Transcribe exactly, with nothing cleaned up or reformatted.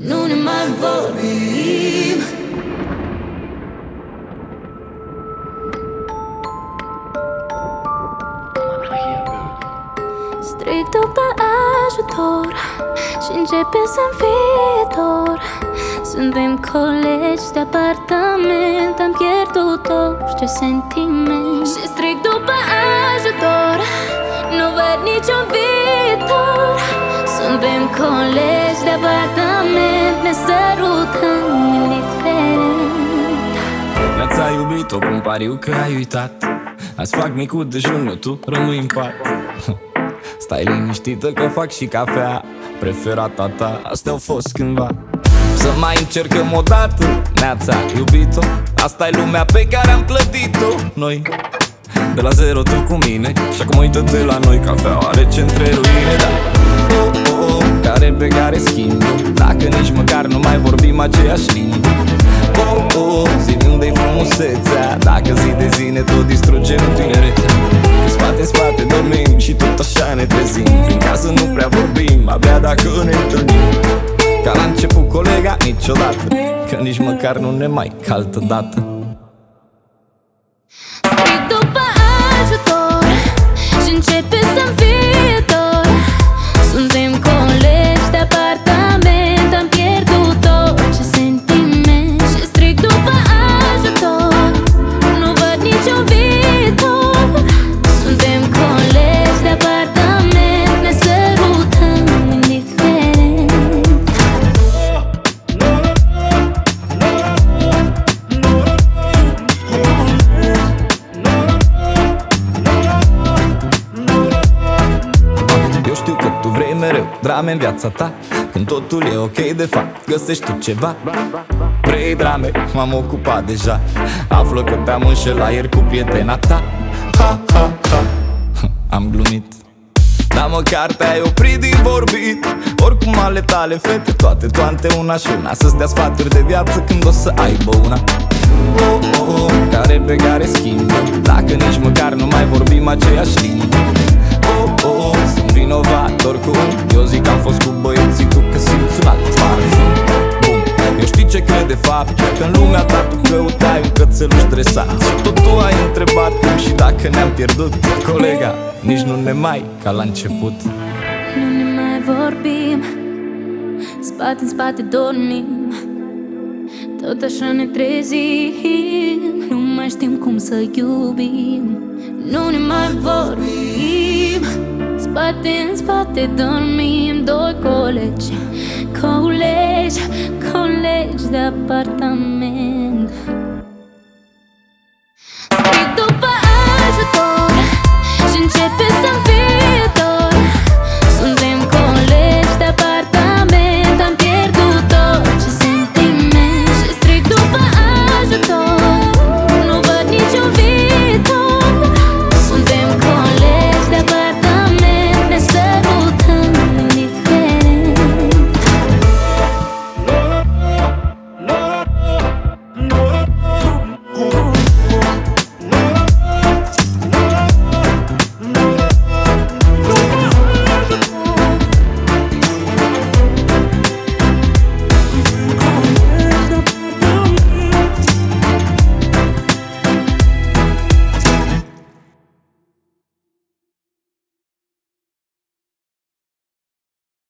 Nu ne mai vorbim. Strig după ajutor și începe să-mi fie dor. Suntem colegi de apartament, am pierdut orice sentiment. Și strig după ajutor, nu văd niciun viitor. Suntem colegi de apartament, ne sărutăm indiferent. N-ați iubit-o, cum pariu că ai uitat. Azi fac micul dejun, eu tu rămâi în pat. Stai liniștită că fac și cafea, preferata ta, astea au fost cândva. Să mai încercăm o dată, ne-ați iubit-o. Asta-i lumea pe care am clădit-o noi. De la zero tu cu mine și acum uită-te la noi. Cafeaua rece între ruine, da. Oh, oh, oh, care pe care schimbă, dacă nici măcar nu mai vorbim aceeași limbă. Oh, oh, zi-mi unde-i frumusețea, dacă zi de zi ne tot distrugem tinerețea. Că spate în spate dormim și tot așa ne trezim. Prin casă nu prea vorbim, abia dacă ne întâlnim. Ca la început, colega, niciodată, că nici măcar nu ne mai ca altă dată. Strig după ajutor și începe să-mi fie dor. Suntem colegi de apartament, am pierdut orice sentiment. Și strig după ajutor, nu văd niciun viitor. Suntem colegi de apartament, ne sărutăm indiferent. Eu știu că tu vrei mereu drame în viața ta, când totul e ok, de fapt găsești tu ceva. Vrei drame, m-am ocupat deja. Află că te-am înșelat ieri cu prietena ta. Ha, ha, ha, am glumit, dar măcar te-ai oprit din vorbit. Oricum ale tale fete, toate toante una și una, să-ți dea sfaturi de viață când o să aibă una. Oh, oh, oh, care pe care schimbă, dacă nici măcar nu mai vorbim aceeași limbă. Oh, oh, oh, sunt vinovat oricum, eu zic că am fost cu băieții, tu că simți un alt parfum. Bum, eu știi ce cred de fapt, că în lumea ta tu căutai un cățeluș stresat. Și tot tu ai întrebat cum și dacă ne-am pierdut. Colega, nici nu ne mai ca la început. Nu ne mai vorbim, spate în spate dormim, tot așa ne trezim. Nu mai știm cum să iubim. Nu ne mai vorbim, spate în spate dormim. Doi colegi, colegi, colegi de apartament.